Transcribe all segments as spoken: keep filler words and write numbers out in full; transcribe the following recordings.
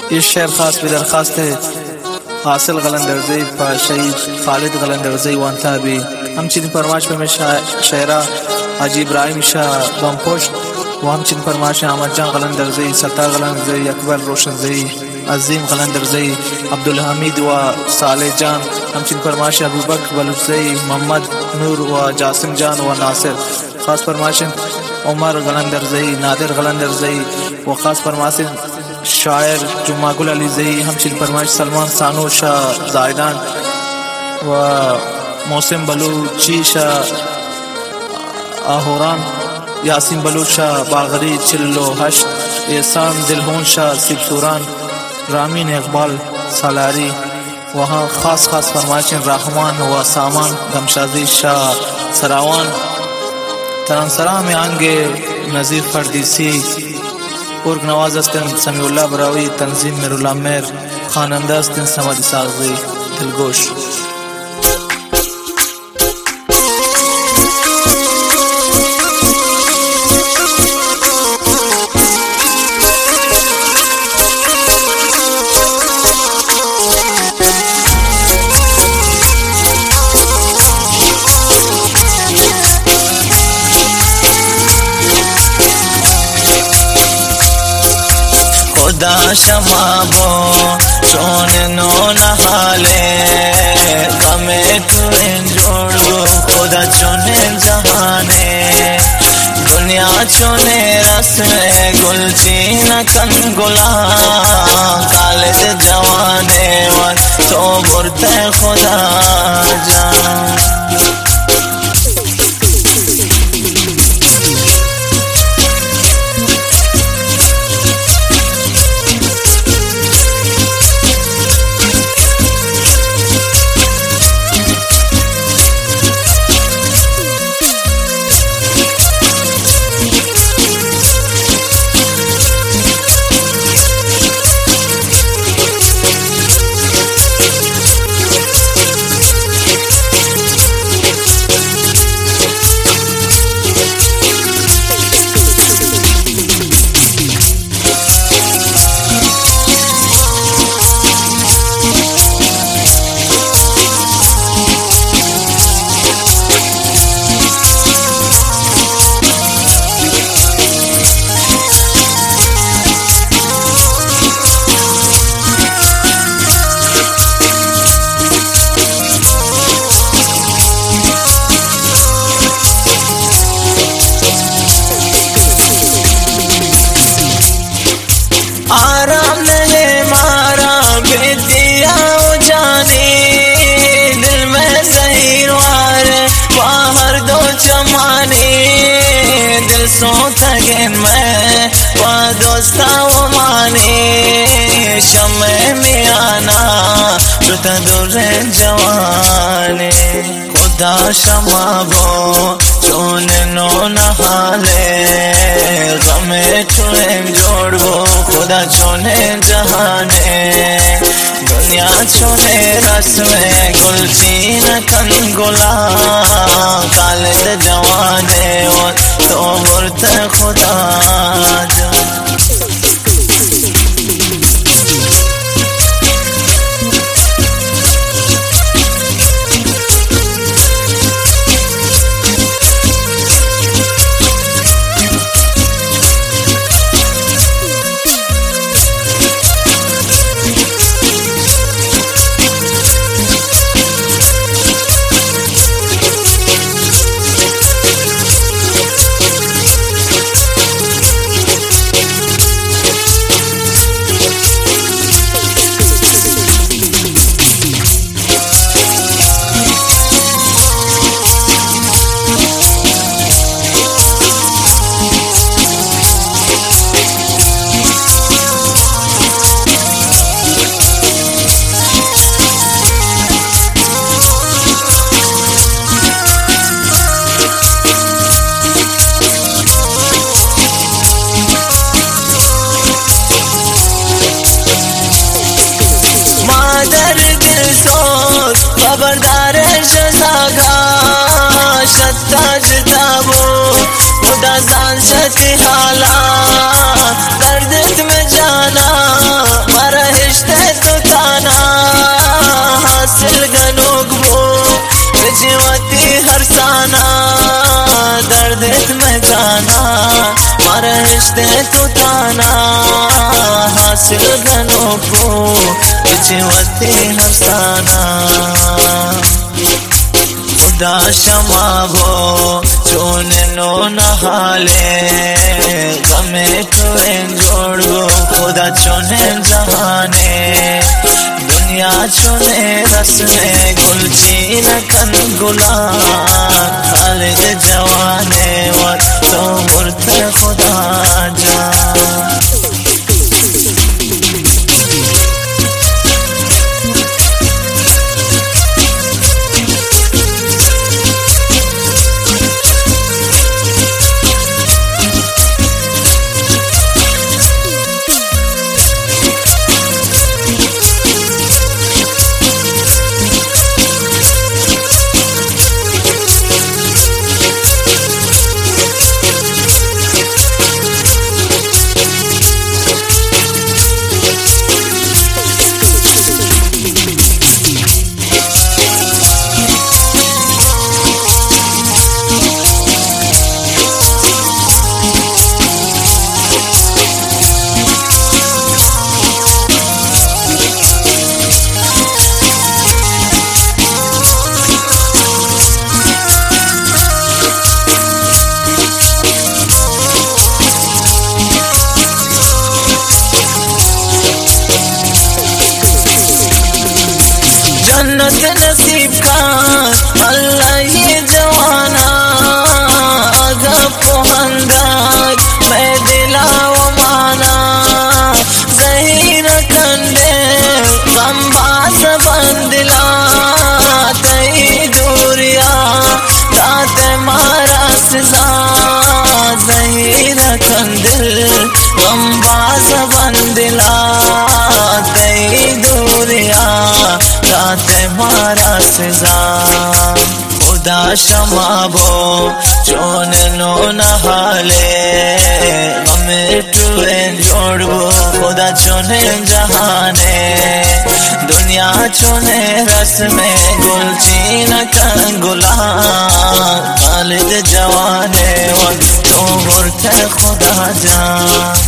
इस शेर खास भी दरखास्त है हासिल गलंदर्जी शहीद खालिद गलंदर्जी वानता भी हम चिन परमाश पे में शेरा हाजी इब्राहिम शाह बमपोश वो हम चिन परमाश अहमद जान गलंदर्जी सत्तार गलंदर्जी अकबर रोशनजी अजीम गलंदर्जी अब्दुल हमीद व साले जान हम चिन परमाश अबू बकर बलूची मोहम्मद नूर व जासिम जान व नासिर खास परमाश उमर गलंदर्जी नादिर गलंदर्जी व खास परमाश शायर जुम्मागुल अली जई हम चिन परमाश सलमान सानू शाह जायदान व मौसम बलूची शाह आहोरान यासीन बलूच शाह बागरी चिल्लो हश्त एहसान दिलहोन शाह सिबसुरान रामीन इकबाल सालारी वहाँ खास खास फरमाइशें रहमान व सामान गमशादी शाह सरावान तरानसरा में आंगे नज़ीर फरदीसी उर्ग नवाज अस्तिन समीउल्लाह बरावी तंजीम मिरुल्लाह मेर खानंदा अस्तिन समद सागजी दिलगोश खुदा शमाबो चोन नो नहाले गमे तुए जोड़ो खुदा चोने जहाने दुनिया चोने रस्मे गुलची न कन गुला खालिद जवाने वर तो बुरते खुदा जान आराम ने मारा बेदिया जाने दिल में ज़हीर वार बाहर दो चमाने दिल सो थके मैं वा दोस्ता वो माने शमे में आना रुता दूर जवाने खुदा शमाबो चोन नो नहाले गमे तुए जोड़बो खुदा चोने जहाने दुनिया चोने रस्मे गुलची न कन गुला खालिद जवाने और तो बुरते खुदा जान रिश्ते तो ताना हासिल गनों को बिछवते हसाना खुदा शमा भो चोने नो नहाले गमे टुए जोड़ो खुदा चोने जहाने दुनिया चोने रसने गुलची नकन गुलाम खालिद जवाने वत तो मुर्ते खुदा जान जन्नत नसीब का अल्लाह ये जवाना गप्पो अंदाज मैं दिलाओ माना जहीर कंडे गंबाज बंदिला तई दूरिया रात मारा सजा जहीर कंदिल गंबाज बंदिला तई दूरिया रात मारा सजा खुदा शमा भो चोन नो नहाले गमे टुए जोड़बो खुदा चोने जहाने दुनिया चोने रस में गुलची नकन गुलाम खालिद जवाने वक्त तो मुर्ते खुदा जान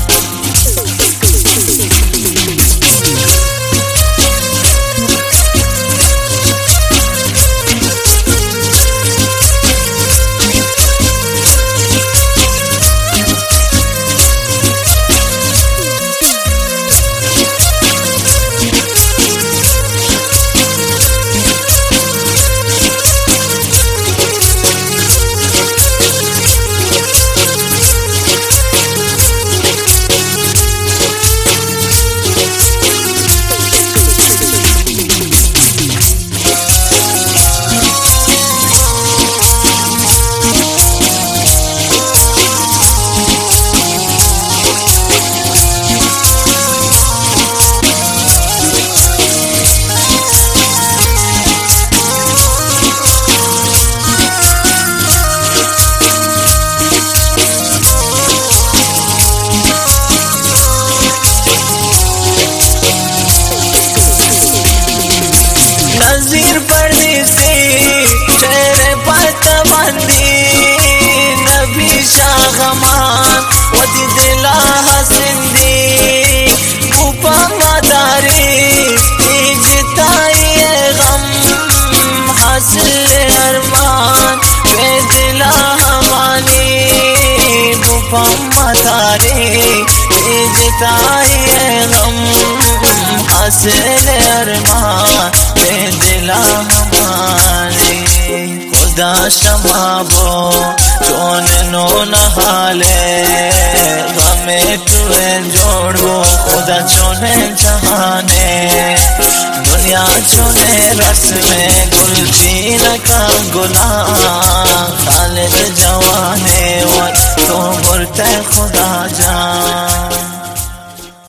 नज़ीर परदेसी तेरे पतबंदी नबी शागमान वदी दिला हसिंदी ऊपा मदारी इजताई गम हासिल अरमान वे दिला हमानी ऊपा मदारी इजताई गम हासिल अरमान दिला हमारे खुदा शमा भो चोन नो नहाले गमे टुए जोड़बो खुदा चोने जहाने दुनिया चोने रस में गुलची नका गुलाम खालिद जवाने वत तो मुर्ते खुदा जान